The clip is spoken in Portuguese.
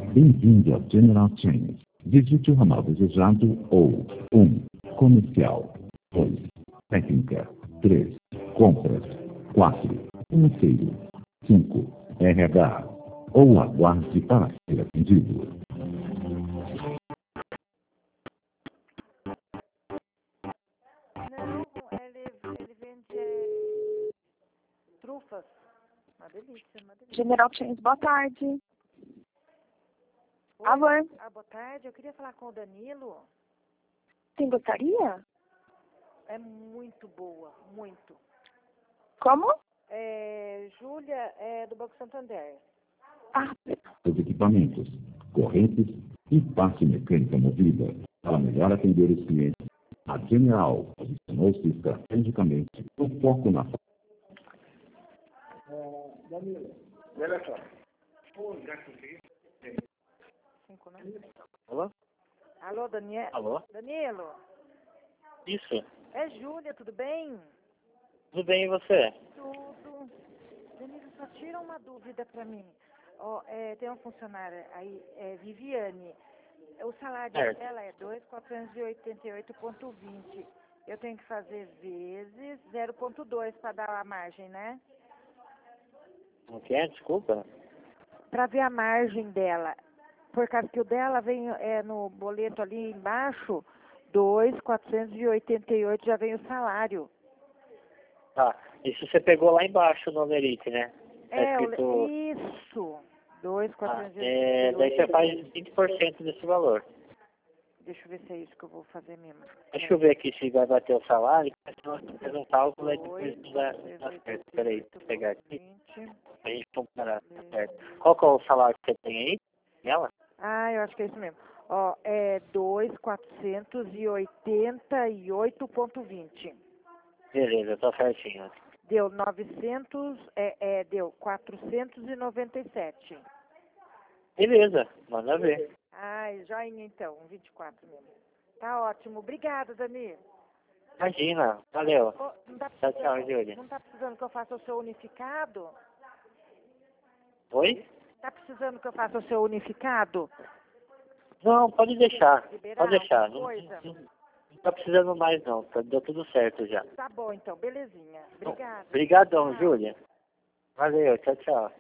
Bem-vindo a General Chains. Digite o ramal desejado ou 1. Comercial. 2. Técnica. 3. Compras. 4. Financeiro. 5. RH. Ou aguarde para ser atendido. Não, ele vende trufas. Uma delícia, uma delícia. General Chains, boa tarde. Oi? Alô? Boa tarde. Eu queria falar com o Danilo. Quem gostaria? É muito boa, muito. Como? Júlia, do Banco Santander. Ah, Os equipamentos, correntes e parte mecânica movida. Para melhor atender os clientes, a General posicionou-se estrategicamente com foco na Danilo, olha só. Cinco, né? Alô? Alô, Daniel? Alô? Danilo? Isso. É Júlia, tudo bem? Tudo bem, e você? Tudo. Danilo, só tira uma dúvida para mim. Tem uma funcionária aí, Viviane. O salário Certo. dela é 2.488,20. Eu tenho que fazer vezes 0,2 para dar a margem, né? Não quer? Desculpa. Para ver a margem dela. Por causa que o dela vem no boleto ali embaixo, 2.488 já vem o salário. Tá. Isso você pegou lá embaixo no Olerite, né? Tá escrito... Isso. Tá. 2.488. Daí você faz 20% desse valor. Deixa eu ver se é isso que eu vou fazer mesmo. Deixa eu ver aqui se vai bater o salário. Senão você faz um cálculo e depois não dá certo. Peraí, vou pegar aqui. 20. Pra gente comparar, tá certo. Qual que é o salário que você tem aí? Ela? Eu acho que é isso mesmo. É 2.488,20. Beleza, tá certinho. Deu 497. Beleza, manda ver. Joinha então, 24 mesmo. Tá ótimo. Obrigada, Dani. Imagina, valeu. Não tá Tchau, precisando, Júlia. não tá precisando que eu faça o seu unificado? Oi? Tá precisando que eu faça o seu unificado? Não, pode deixar. Liberar Pode deixar. alguma coisa? Não tá precisando mais não. Deu tudo certo já. Tá bom, então. Belezinha. Obrigada. Obrigadão, Tchau. Júlia. Valeu, tchau, tchau.